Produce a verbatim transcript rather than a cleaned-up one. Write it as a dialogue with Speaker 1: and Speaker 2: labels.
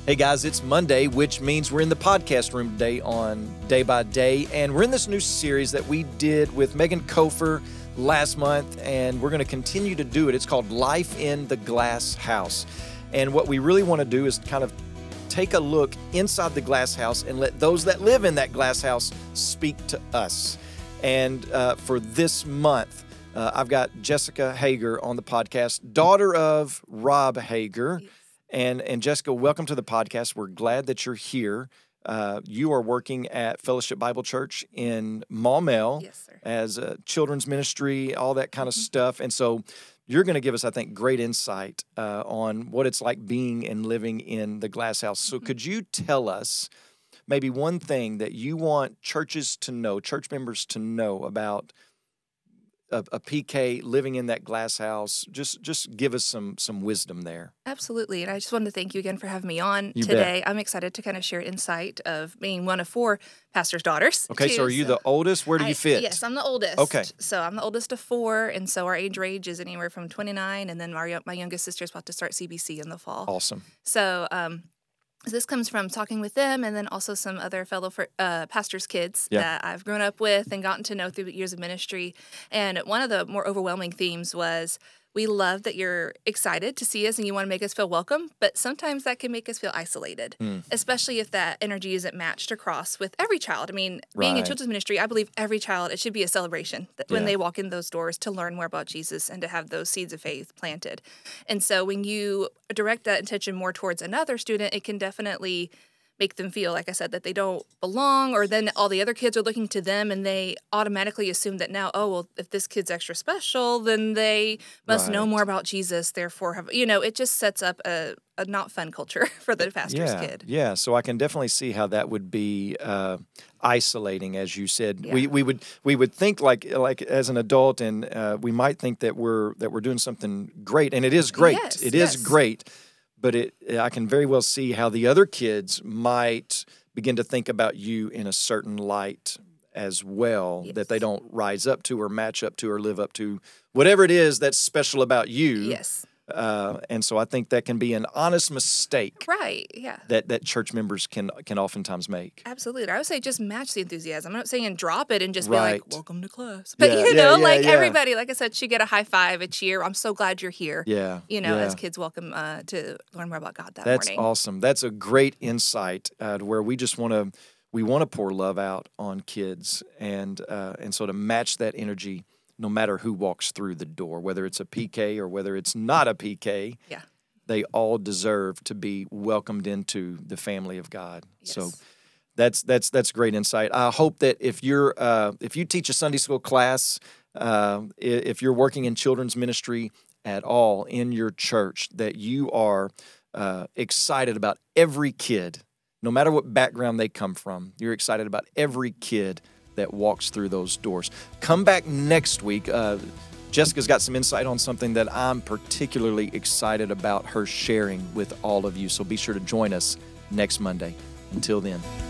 Speaker 1: Hey guys, it's Monday, which means we're in the podcast room today on Day by Day, and we're in this new series that we did with Megan Kofer last month, and we're going to continue to do it. It's called Life in the Glass House, and what we really want to do is kind of take a look inside the glass house and let those that live in that glass house speak to us. And uh, for this month, uh, I've got Jessica Hager on the podcast, daughter of Rob Hager. And and Jessica, welcome to the podcast. We're glad that you're here. Uh, you are working at Fellowship Bible Church in Maumelle
Speaker 2: yes, sir.
Speaker 1: as a children's ministry, all that kind of mm-hmm. stuff. And so you're going to give us, I think, great insight uh, on what it's like being and living in the glass house. So mm-hmm. could you tell us maybe one thing that you want churches to know, church members to know about A, a P K living in that glass house? Just just give us some some wisdom there.
Speaker 2: Absolutely. And I just wanted to thank you again for having me on
Speaker 1: you
Speaker 2: today.
Speaker 1: Bet.
Speaker 2: I'm excited to kind of share insight of being one of four pastors' daughters.
Speaker 1: Okay,
Speaker 2: too,
Speaker 1: so are you
Speaker 2: so
Speaker 1: the oldest? Where do you
Speaker 2: I,
Speaker 1: fit?
Speaker 2: Yes, I'm the oldest.
Speaker 1: Okay.
Speaker 2: So I'm the oldest of four, and so our age range is anywhere from twenty-nine, and then our, my youngest sister is about to start C B C in the fall.
Speaker 1: Awesome.
Speaker 2: So um, this comes from talking with them and then also some other fellow for, uh, pastors' kids
Speaker 1: yeah.
Speaker 2: that I've grown up with and gotten to know through years of ministry. And one of the more overwhelming themes was, we love that you're excited to see us and you want to make us feel welcome, but sometimes that can make us feel isolated, mm. especially if that energy isn't matched across with every child. I mean, being
Speaker 1: right.
Speaker 2: in children's ministry, I believe every child, it should be a celebration that yeah. when they walk in those doors to learn more about Jesus and to have those seeds of faith planted. And so when you direct that intention more towards another student, it can definitely make them feel, like I said, that they don't belong, or then all the other kids are looking to them and they automatically assume that now, oh, well, if this kid's extra special, then they must
Speaker 1: right.
Speaker 2: know more about Jesus, therefore have, you know, it just sets up a, a not fun culture for the pastor's
Speaker 1: yeah,
Speaker 2: kid.
Speaker 1: Yeah, so I can definitely see how that would be uh, isolating, as you said.
Speaker 2: Yeah.
Speaker 1: We we would we would think like like as an adult, and uh, we might think that we're that we're doing something great, and it is great.
Speaker 2: Yes,
Speaker 1: it
Speaker 2: yes.
Speaker 1: is great. But it, I can very well see how the other kids might begin to think about you in a certain light as well,
Speaker 2: yes.
Speaker 1: that they don't rise up to or match up to or live up to, whatever it is that's special about you.
Speaker 2: Yes.
Speaker 1: Uh, and so I think that can be an honest mistake.
Speaker 2: Right, yeah.
Speaker 1: That, that church members can can oftentimes make.
Speaker 2: Absolutely. I would say just match the enthusiasm. I'm not saying drop it and just
Speaker 1: right.
Speaker 2: be like, welcome to class. But,
Speaker 1: yeah,
Speaker 2: you
Speaker 1: yeah,
Speaker 2: know,
Speaker 1: yeah,
Speaker 2: like
Speaker 1: yeah.
Speaker 2: everybody, like I said, should get a high five, a cheer. I'm so glad you're here.
Speaker 1: Yeah.
Speaker 2: You know,
Speaker 1: yeah.
Speaker 2: as kids welcome uh, to learn more about God that
Speaker 1: That's
Speaker 2: morning.
Speaker 1: That's awesome. That's a great insight uh, to where we just want to we want to pour love out on kids, and uh, and so to match that energy, no matter who walks through the door, whether it's a P K or whether it's not a P K,
Speaker 2: yeah.
Speaker 1: they all deserve to be welcomed into the family of God.
Speaker 2: Yes.
Speaker 1: So that's that's that's great insight. I hope that if you're uh, if you teach a Sunday school class, uh, if you're working in children's ministry at all in your church, that you are uh, excited about every kid, no matter what background they come from. You're excited about every kid that walks through those doors. Come back next week. Uh, Jessica's got some insight on something that I'm particularly excited about her sharing with all of you. So be sure to join us next Monday. Until then.